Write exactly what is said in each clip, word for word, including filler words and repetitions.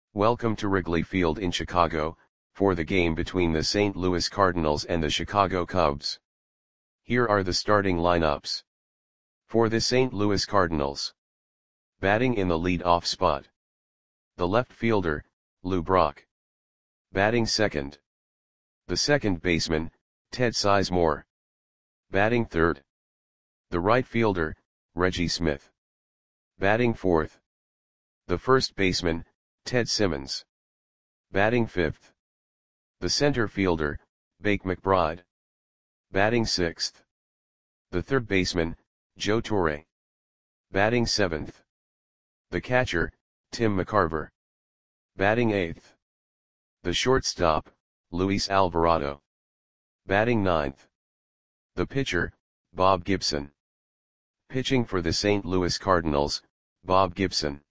Welcome to Wrigley Field in Chicago, for the game between the Saint Louis Cardinals and the Chicago Cubs. Here are the starting lineups. For the Saint Louis Cardinals. Batting in the lead-off spot. The left fielder, Lou Brock. Batting second. The second baseman, Ted Sizemore. Batting third. The right fielder, Reggie Smith. Batting fourth. The first baseman, Ted Simmons. Batting fifth. The center fielder, Bake McBride. Batting sixth. The third baseman, Joe Torre. Batting seventh. The catcher, Tim McCarver. Batting eighth. The shortstop, Luis Alvarado. Batting ninth. The pitcher, Bob Gibson. Pitching for the Saint Louis Cardinals, Bob Gibson.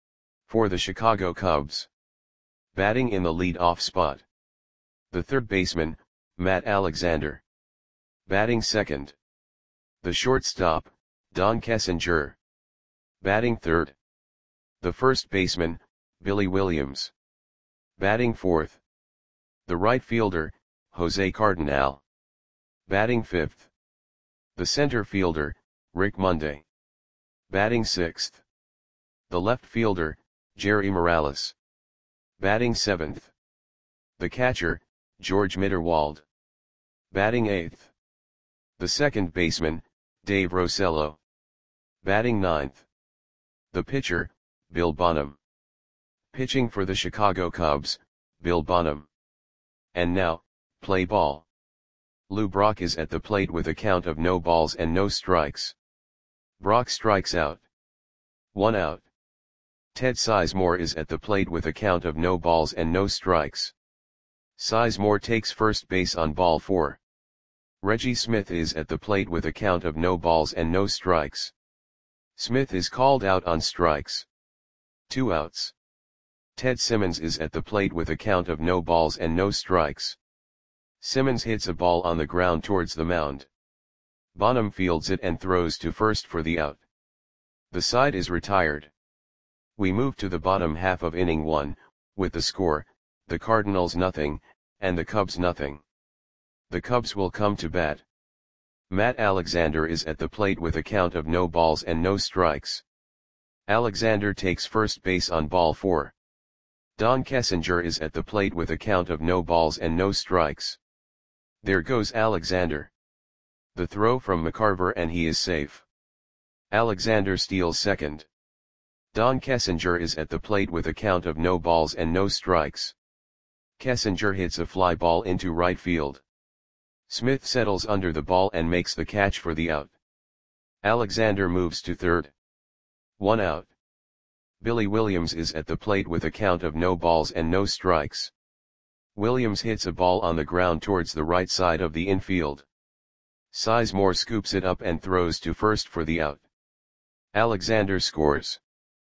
For the Chicago Cubs. Batting in the lead-off spot. The third baseman, Matt Alexander. Batting second. The shortstop, Don Kessinger. Batting third. The first baseman, Billy Williams. Batting fourth. The right fielder, Jose Cardinal. Batting fifth. The center fielder, Rick Monday. Batting sixth. The left fielder, Jerry Morales. Batting seventh. The catcher, George Mitterwald. Batting eighth. The second baseman, Dave Rosello. Batting ninth. The pitcher, Bill Bonham. Pitching for the Chicago Cubs, Bill Bonham. And now, play ball. Lou Brock is at the plate with a count of no balls and no strikes. Brock strikes out. One out. Ted Sizemore is at the plate with a count of no balls and no strikes. Sizemore takes first base on ball four. Reggie Smith is at the plate with a count of no balls and no strikes. Smith is called out on strikes. Two outs. Ted Simmons is at the plate with a count of no balls and no strikes. Simmons hits a ball on the ground towards the mound. Bonham fields it and throws to first for the out. The side is retired. We move to the bottom half of inning one, with the score, the Cardinals nothing, and the Cubs nothing. The Cubs will come to bat. Matt Alexander is at the plate with a count of no balls and no strikes. Alexander takes first base on ball four. Don Kessinger is at the plate with a count of no balls and no strikes. There goes Alexander. The throw from McCarver and he is safe. Alexander steals second. Don Kessinger is at the plate with a count of no balls and no strikes. Kessinger hits a fly ball into right field. Smith settles under the ball and makes the catch for the out. Alexander moves to third. One out. Billy Williams is at the plate with a count of no balls and no strikes. Williams hits a ball on the ground towards the right side of the infield. Sizemore scoops it up and throws to first for the out. Alexander scores.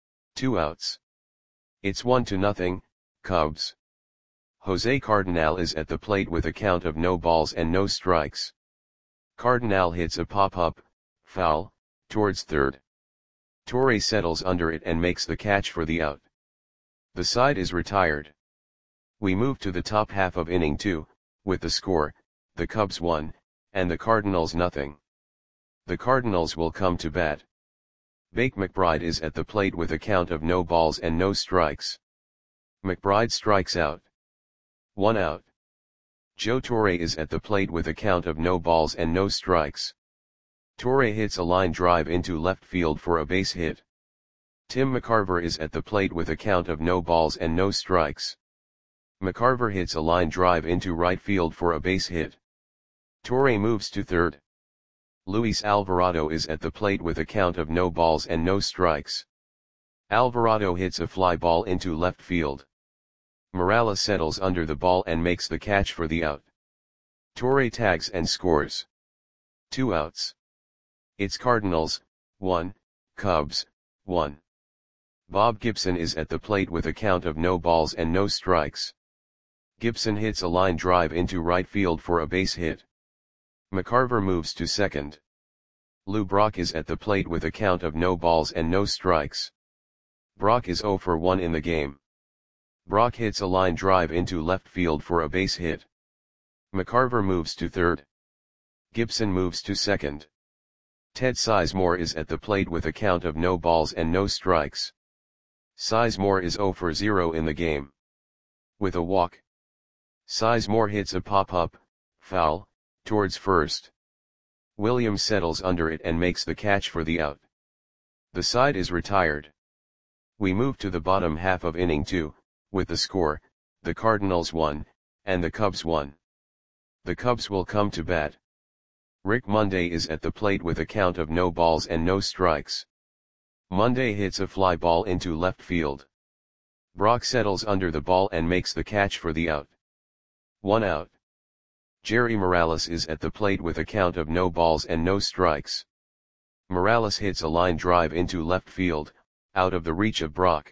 Two outs. It's one to nothing, Cubs. Jose Cardinal is at the plate with a count of no balls and no strikes. Cardinal hits a pop-up, foul, towards third. Torre settles under it and makes the catch for the out. The side is retired. We move to the top half of inning two, with the score, the Cubs one, and the Cardinals nothing. The Cardinals will come to bat. Bake McBride is at the plate with a count of no balls and no strikes. McBride strikes out. One out. Joe Torre is at the plate with a count of no balls and no strikes. Torre hits a line drive into left field for a base hit. Tim McCarver is at the plate with a count of no balls and no strikes. McCarver hits a line drive into right field for a base hit. Torre moves to third. Luis Alvarado is at the plate with a count of no balls and no strikes. Alvarado hits a fly ball into left field. Morales settles under the ball and makes the catch for the out. Torre tags and scores. Two outs. It's Cardinals, one, Cubs, one. Bob Gibson is at the plate with a count of no balls and no strikes. Gibson hits a line drive into right field for a base hit. McCarver moves to second. Lou Brock is at the plate with a count of no balls and no strikes. Brock is zero for one in the game. Brock hits a line drive into left field for a base hit. McCarver moves to third. Gibson moves to second. Ted Sizemore is at the plate with a count of no balls and no strikes. Sizemore is zero for zero in the game. With a walk, Sizemore hits a pop-up, foul, towards first. Williams settles under it and makes the catch for the out. The side is retired. We move to the bottom half of inning two, with the score, the Cardinals won, and the Cubs won. The Cubs will come to bat. Rick Monday is at the plate with a count of no balls and no strikes. Monday hits a fly ball into left field. Brock settles under the ball and makes the catch for the out. One out. Jerry Morales is at the plate with a count of no balls and no strikes. Morales hits a line drive into left field, out of the reach of Brock.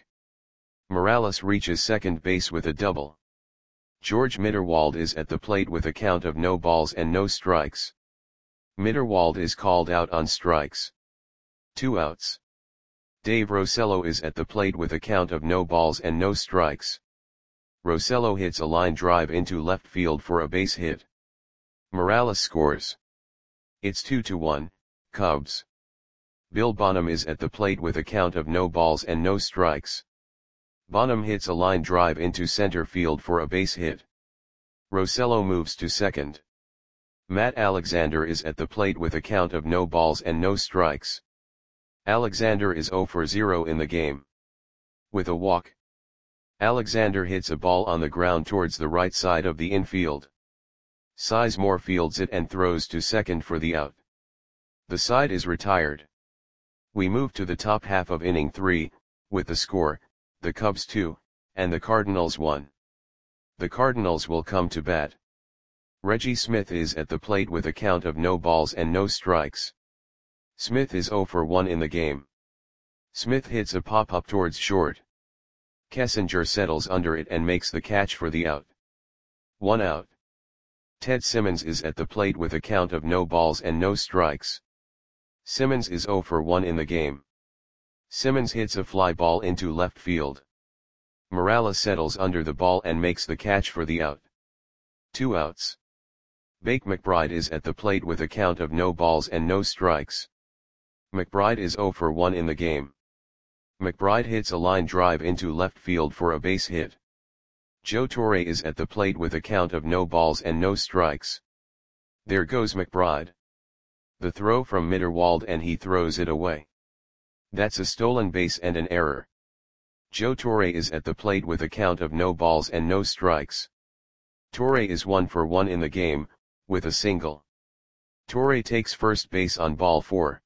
Morales reaches second base with a double. George Mitterwald is at the plate with a count of no balls and no strikes. Mitterwald is called out on strikes. Two outs. Dave Rosello is at the plate with a count of no balls and no strikes. Rosello hits a line drive into left field for a base hit. Morales scores. It's two to one, Cubs. Bill Bonham is at the plate with a count of no balls and no strikes. Bonham hits a line drive into center field for a base hit. Rosello moves to second. Matt Alexander is at the plate with a count of no balls and no strikes. Alexander is zero for zero in the game. With a walk, Alexander hits a ball on the ground towards the right side of the infield. Sizemore fields it and throws to second for the out. The side is retired. We move to the top half of inning three, with the score, the Cubs two, and the Cardinals one. The Cardinals will come to bat. Reggie Smith is at the plate with a count of no balls and no strikes. Smith is zero for one in the game. Smith hits a pop-up towards short. Kessinger settles under it and makes the catch for the out. One out. Ted Simmons is at the plate with a count of no balls and no strikes. Simmons is zero for one in the game. Simmons hits a fly ball into left field. Morales settles under the ball and makes the catch for the out. Two outs. Bake McBride is at the plate with a count of no balls and no strikes. McBride is zero for one in the game. McBride hits a line drive into left field for a base hit. Joe Torre is at the plate with a count of no balls and no strikes. There goes McBride. The throw from Mitterwald and he throws it away. That's a stolen base and an error. Joe Torre is at the plate with a count of no balls and no strikes. Torre is one for one in the game, with a single. Torre takes first base on ball four.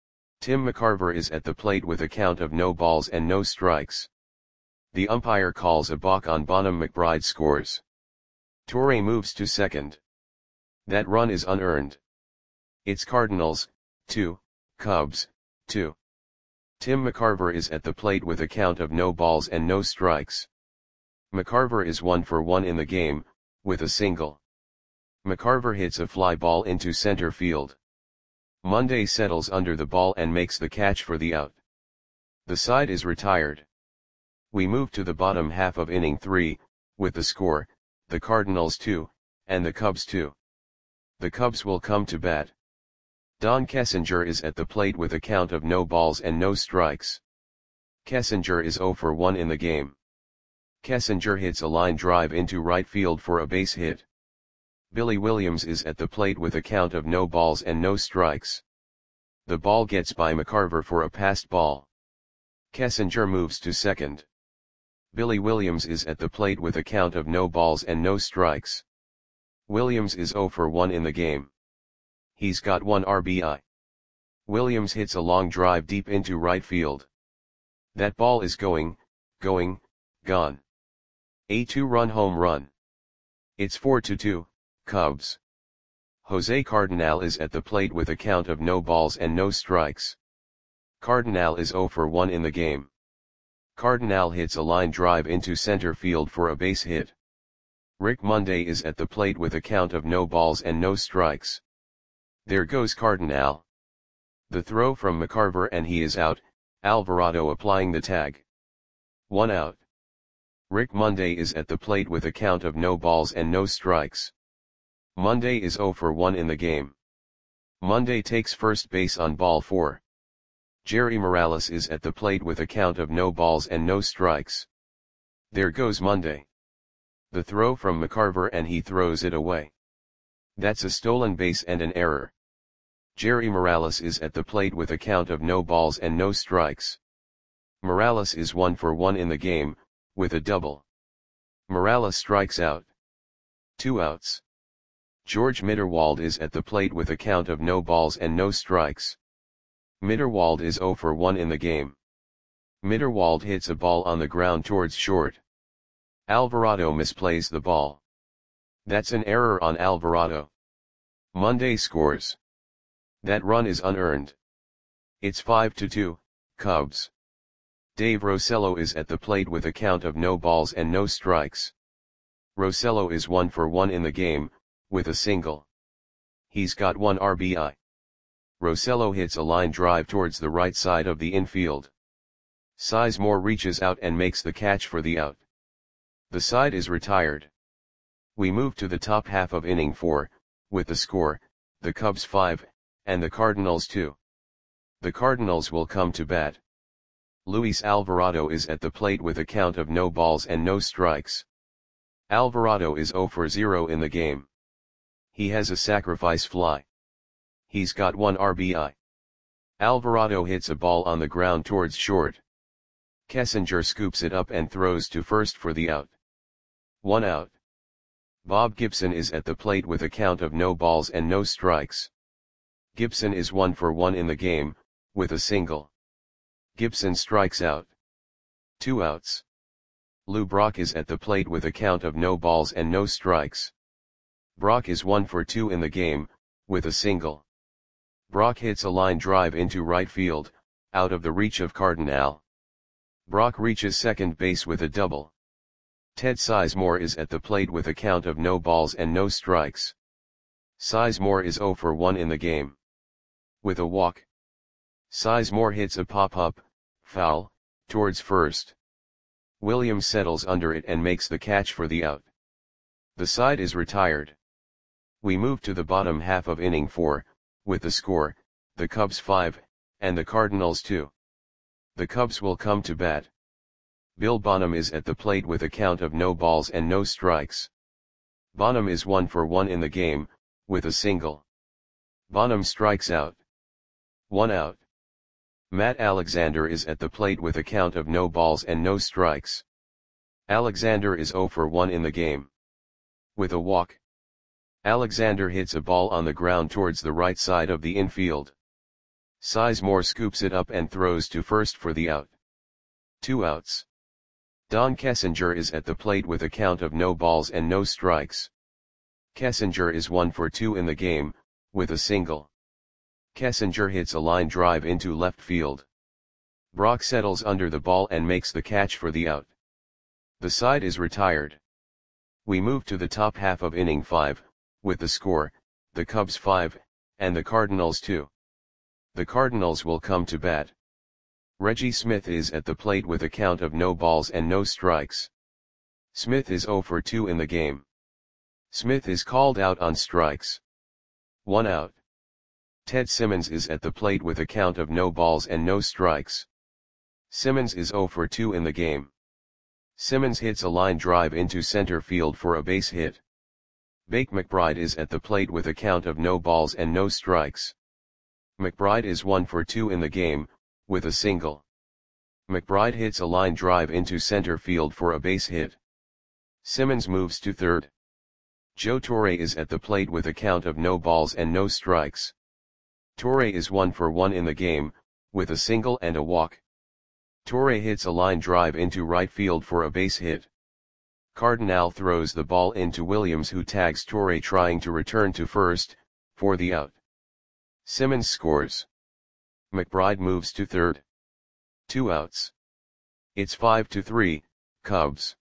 Tim McCarver is at the plate with a count of no balls and no strikes. The umpire calls a balk on Bonham. McBride scores. Torre moves to second. That run is unearned. It's Cardinals, two, Cubs, two. Tim McCarver is at the plate with a count of no balls and no strikes. McCarver is one for one in the game, with a single. McCarver hits a fly ball into center field. Monday settles under the ball and makes the catch for the out. The side is retired. We move to the bottom half of inning three, with the score, the Cardinals two, and the Cubs two. The Cubs will come to bat. Don Kessinger is at the plate with a count of no balls and no strikes. Kessinger is zero for one in the game. Kessinger hits a line drive into right field for a base hit. Billy Williams is at the plate with a count of no balls and no strikes. The ball gets by McCarver for a passed ball. Kessinger moves to second. Billy Williams is at the plate with a count of no balls and no strikes. Williams is zero for one in the game. He's got one R B I. Williams hits a long drive deep into right field. That ball is going, going, gone. A two-run home run. It's four to two, Cubs. Jose Cardinal is at the plate with a count of no balls and no strikes. Cardinal is zero for one in the game. Cardinal hits a line drive into center field for a base hit. Rick Monday is at the plate with a count of no balls and no strikes. There goes Cardinal. The throw from McCarver and he is out, Alvarado applying the tag. One out. Rick Monday is at the plate with a count of no balls and no strikes. Monday is zero for one in the game. Monday takes first base on ball four. Jerry Morales is at the plate with a count of no balls and no strikes. There goes Monday. The throw from McCarver and he throws it away. That's a stolen base and an error. Jerry Morales is at the plate with a count of no balls and no strikes. Morales is one for one in the game, with a double. Morales strikes out. Two outs. George Mitterwald is at the plate with a count of no balls and no strikes. Mitterwald is zero for one in the game. Mitterwald hits a ball on the ground towards short. Alvarado misplays the ball. That's an error on Alvarado. Monday scores. That run is unearned. It's five to two, Cubs. Dave Rosello is at the plate with a count of no balls and no strikes. Rosello is one for one in the game, with a single. He's got one R B I. Rosello hits a line drive towards the right side of the infield. Sizemore reaches out and makes the catch for the out. The side is retired. We move to the top half of inning four, with the score, the Cubs five, and the Cardinals two. The Cardinals will come to bat. Luis Alvarado is at the plate with a count of no balls and no strikes. Alvarado is zero for zero in the game. He has a sacrifice fly. He's got one R B I. Alvarado hits a ball on the ground towards short. Kessinger scoops it up and throws to first for the out. One out. Bob Gibson is at the plate with a count of no balls and no strikes. Gibson is one for one in the game, with a single. Gibson strikes out. Two outs. Lou Brock is at the plate with a count of no balls and no strikes. Brock is one for two in the game, with a single. Brock hits a line drive into right field, out of the reach of Cardinal. Brock reaches second base with a double. Ted Sizemore is at the plate with a count of no balls and no strikes. Sizemore is zero for one in the game. With a walk. Sizemore hits a pop-up, foul, towards first. Williams settles under it and makes the catch for the out. The side is retired. We move to the bottom half of inning four, with the score, the Cubs five, and the Cardinals two. The Cubs will come to bat. Bill Bonham is at the plate with a count of no balls and no strikes. Bonham is one for one in the game, with a single. Bonham strikes out. One out. Matt Alexander is at the plate with a count of no balls and no strikes. Alexander is zero for one in the game. With a walk. Alexander hits a ball on the ground towards the right side of the infield. Sizemore scoops it up and throws to first for the out. Two outs. Don Kessinger is at the plate with a count of no balls and no strikes. Kessinger is one for two in the game, with a single. Kessinger hits a line drive into left field. Brock settles under the ball and makes the catch for the out. The side is retired. We move to the top half of inning five, with the score, the Cubs five, and the Cardinals two. The Cardinals will come to bat. Reggie Smith is at the plate with a count of no balls and no strikes. Smith is zero for two in the game. Smith is called out on strikes. One out. Ted Simmons is at the plate with a count of no balls and no strikes. Simmons is zero for two in the game. Simmons hits a line drive into center field for a base hit. Bake McBride is at the plate with a count of no balls and no strikes. McBride is one for two in the game, with a single. McBride hits a line drive into center field for a base hit. Simmons moves to third. Joe Torre is at the plate with a count of no balls and no strikes. Torre is one for one in the game, with a single and a walk. Torre hits a line drive into right field for a base hit. Cardinal throws the ball into Williams, who tags Torre trying to return to first, for the out. Simmons scores. McBride moves to third. Two outs. It's five to three, Cubs.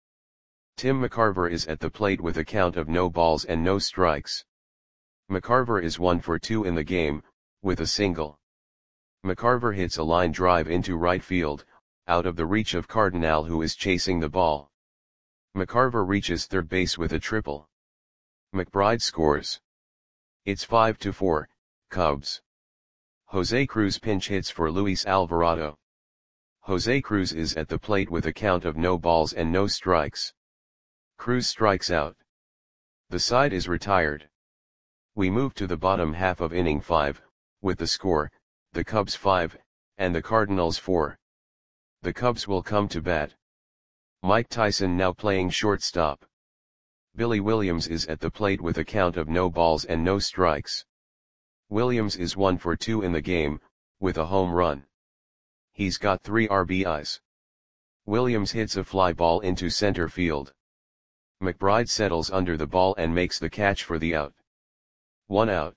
Tim McCarver is at the plate with a count of no balls and no strikes. McCarver is one for two in the game, with a single. McCarver hits a line drive into right field, out of the reach of Cardinal, who is chasing the ball. McCarver reaches third base with a triple. McBride scores. It's five to four, Cubs. Jose Cruz pinch hits for Luis Alvarado. Jose Cruz is at the plate with a count of no balls and no strikes. Cruz strikes out. The side is retired. We move to the bottom half of inning five, with the score, the Cubs five, and the Cardinals four. The Cubs will come to bat. Mike Tyson now playing shortstop. Billy Williams is at the plate with a count of no balls and no strikes. Williams is one for two in the game, with a home run. He's got three R B Is. Williams hits a fly ball into center field. McBride settles under the ball and makes the catch for the out. One out.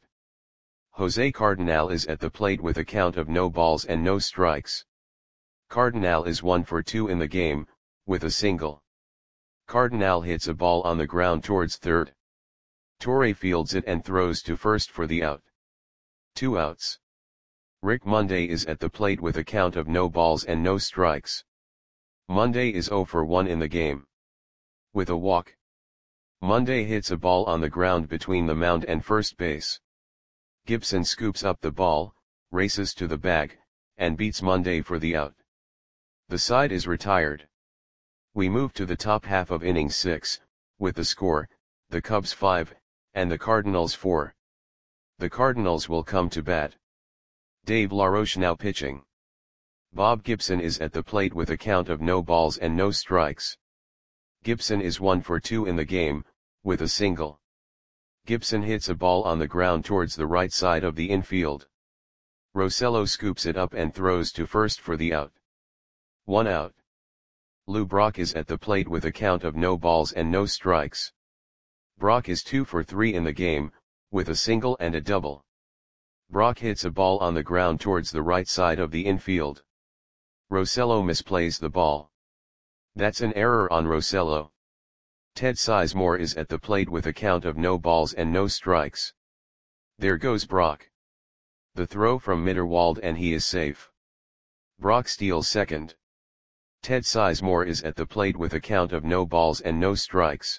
Jose Cardinal is at the plate with a count of no balls and no strikes. Cardinal is one for two in the game, with a single. Cardinal hits a ball on the ground towards third. Torre fields it and throws to first for the out. Two outs. Rick Monday is at the plate with a count of no balls and no strikes. Monday is zero for one in the game. With a walk. Monday hits a ball on the ground between the mound and first base. Gibson scoops up the ball, races to the bag, and beats Monday for the out. The side is retired. We move to the top half of inning six, with the score, the Cubs five, and the Cardinals four. The Cardinals will come to bat. Dave LaRoche now pitching. Bob Gibson is at the plate with a count of no balls and no strikes. Gibson is one for two in the game, with a single. Gibson hits a ball on the ground towards the right side of the infield. Rosello scoops it up and throws to first for the out. One out. Lou Brock is at the plate with a count of no balls and no strikes. Brock is two for three in the game, with a single and a double. Brock hits a ball on the ground towards the right side of the infield. Rosello misplays the ball. That's an error on Rosello. Ted Sizemore is at the plate with a count of no balls and no strikes. There goes Brock. The throw from Mitterwald and he is safe. Brock steals second. Ted Sizemore is at the plate with a count of no balls and no strikes.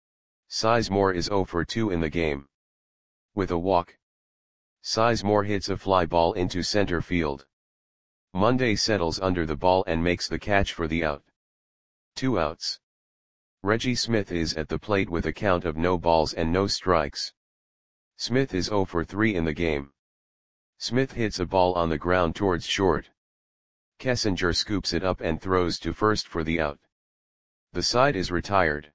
Sizemore is zero for two in the game. With a walk. Sizemore hits a fly ball into center field. Monday settles under the ball and makes the catch for the out. Two outs. Reggie Smith is at the plate with a count of no balls and no strikes. Smith is zero for three in the game. Smith hits a ball on the ground towards short. Kessinger scoops it up and throws to first for the out. The side is retired.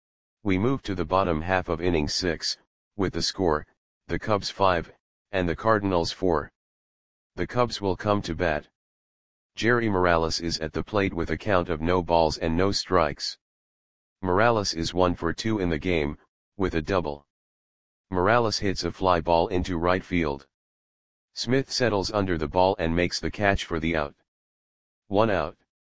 We move to the bottom half of inning six, with the score, the Cubs five, and the Cardinals four. The Cubs will come to bat. Jerry Morales is at the plate with a count of no balls and no strikes. Morales is one for two in the game, with a double. Morales hits a fly ball into right field. Smith settles under the ball and makes the catch for the out. One out.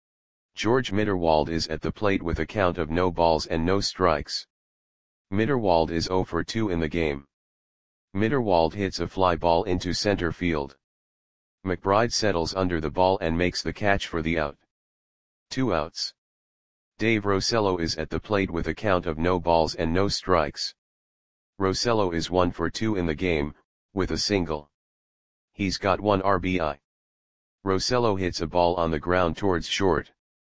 George Mitterwald is at the plate with a count of no balls and no strikes. Mitterwald is zero for two in the game. Mitterwald hits a fly ball into center field. McBride settles under the ball and makes the catch for the out. Two outs. Dave Rosello is at the plate with a count of no balls and no strikes. Rosello is one for two in the game, with a single. He's got one R B I. Rosello hits a ball on the ground towards short.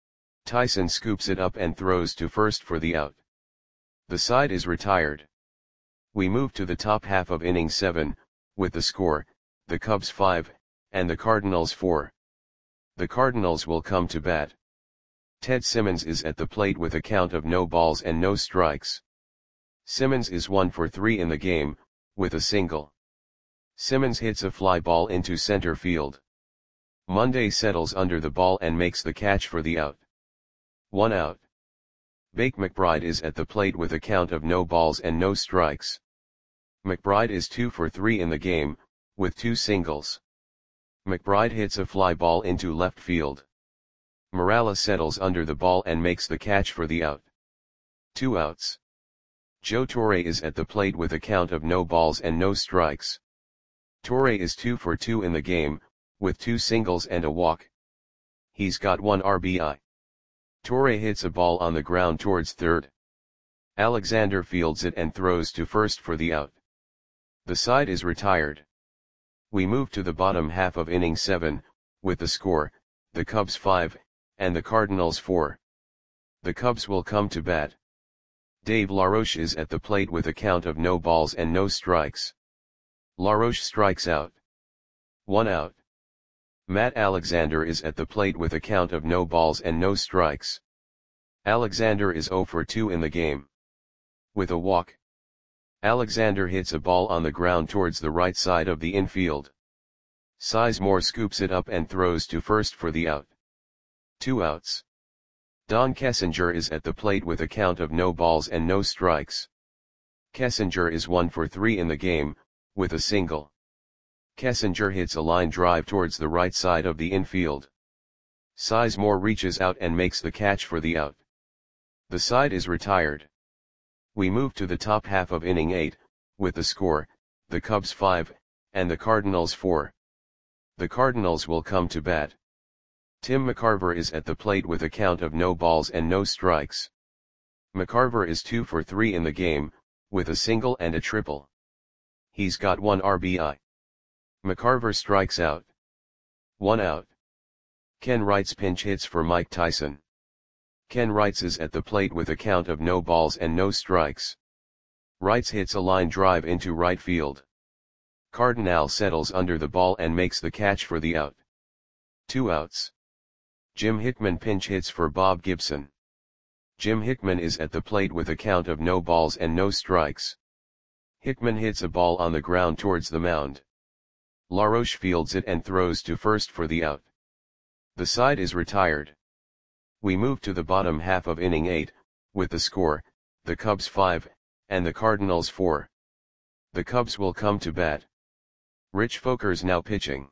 Tyson scoops it up and throws to first for the out. The side is retired. We move to the top half of inning seven, with the score, the Cubs five, and the Cardinals four. The Cardinals will come to bat. Ted Simmons is at the plate with a count of no balls and no strikes. Simmons is one for three in the game, with a single. Simmons hits a fly ball into center field. Monday settles under the ball and makes the catch for the out. One out. Bake McBride is at the plate with a count of no balls and no strikes. McBride is two for three in the game, with two singles. McBride hits a fly ball into left field. Morales settles under the ball and makes the catch for the out. Two outs. Joe Torre is at the plate with a count of no balls and no strikes. Torre is two for two in the game, with two singles and a walk. He's got one R B I. Torre hits a ball on the ground towards third. Alexander fields it and throws to first for the out. The side is retired. We move to the bottom half of inning seven, with the score, the Cubs five, and the Cardinals four. The Cubs will come to bat. Dave LaRoche is at the plate with a count of no balls and no strikes. LaRoche strikes out. One out. Matt Alexander is at the plate with a count of no balls and no strikes. Alexander is zero for two in the game. With a walk, Alexander hits a ball on the ground towards the right side of the infield. Sizemore scoops it up and throws to first for the out. Two outs. Don Kessinger is at the plate with a count of no balls and no strikes. Kessinger is one for three in the game, with a single. Kessinger hits a line drive towards the right side of the infield. Sizemore reaches out and makes the catch for the out. The side is retired. We move to the top half of inning eight, with the score, the Cubs five, and the Cardinals four. The Cardinals will come to bat. Tim McCarver is at the plate with a count of no balls and no strikes. McCarver is two for three in the game, with a single and a triple. He's got one R B I. McCarver strikes out. One out. Ken Wrights pinch hits for Mike Tyson. Ken Wrights is at the plate with a count of no balls and no strikes. Wrights hits a line drive into right field. Cardinal settles under the ball and makes the catch for the out. Two outs. Jim Hickman pinch hits for Bob Gibson. Jim Hickman is at the plate with a count of no balls and no strikes. Hickman hits a ball on the ground towards the mound. LaRoche fields it and throws to first for the out. The side is retired. We move to the bottom half of inning eight, with the score, the Cubs five, and the Cardinals four. The Cubs will come to bat. Rich Folkers now pitching.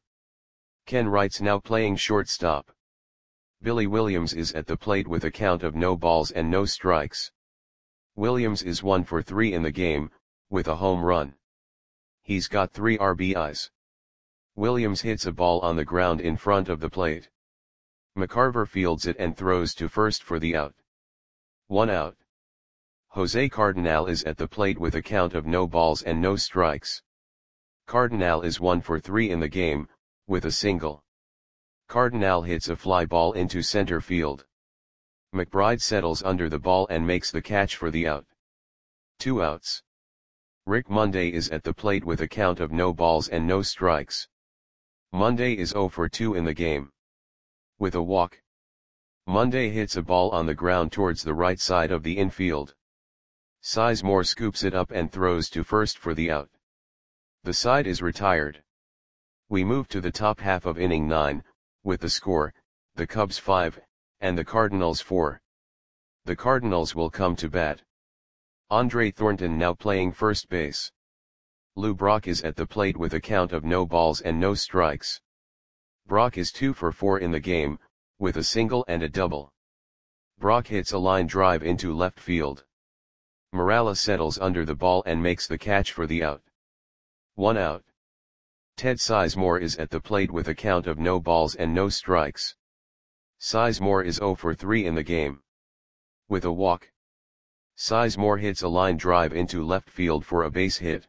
Ken Wrights now playing shortstop. Billy Williams is at the plate with a count of no balls and no strikes. Williams is one for three in the game, with a home run. He's got three R B Is. Williams hits a ball on the ground in front of the plate. McCarver fields it and throws to first for the out. One out. Jose Cardinal is at the plate with a count of no balls and no strikes. Cardinal is one for three in the game, with a single. Cardinal hits a fly ball into center field. McBride settles under the ball and makes the catch for the out. Two outs. Rick Monday is at the plate with a count of no balls and no strikes. Monday is zero for two in the game. With a walk, Monday hits a ball on the ground towards the right side of the infield. Sizemore scoops it up and throws to first for the out. The side is retired. We move to the top half of inning nine, with the score, the Cubs five, and the Cardinals four. The Cardinals will come to bat. Andre Thornton now playing first base. Lou Brock is at the plate with a count of no balls and no strikes. Brock is two for four in the game, with a single and a double. Brock hits a line drive into left field. Morales settles under the ball and makes the catch for the out. One out. Ted Sizemore is at the plate with a count of no balls and no strikes. Sizemore is zero for three in the game. With a walk, Sizemore hits a line drive into left field for a base hit.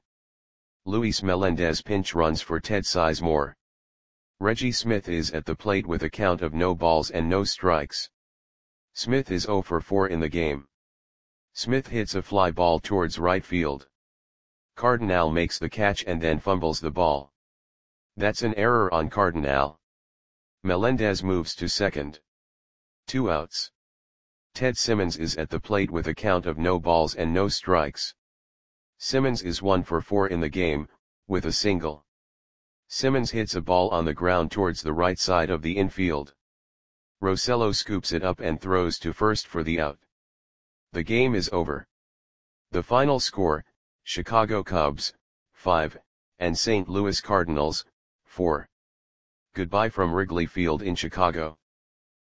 Luis Melendez pinch runs for Ted Sizemore. Reggie Smith is at the plate with a count of no balls and no strikes. Smith is zero for four in the game. Smith hits a fly ball towards right field. Cardinal makes the catch and then fumbles the ball. That's an error on Cardinal. Melendez moves to second. Two outs. Ted Simmons is at the plate with a count of no balls and no strikes. Simmons is one for four in the game, with a single. Simmons hits a ball on the ground towards the right side of the infield. Rosello scoops it up and throws to first for the out. The game is over. The final score, Chicago Cubs, five, and Saint Louis Cardinals, four. Goodbye from Wrigley Field in Chicago.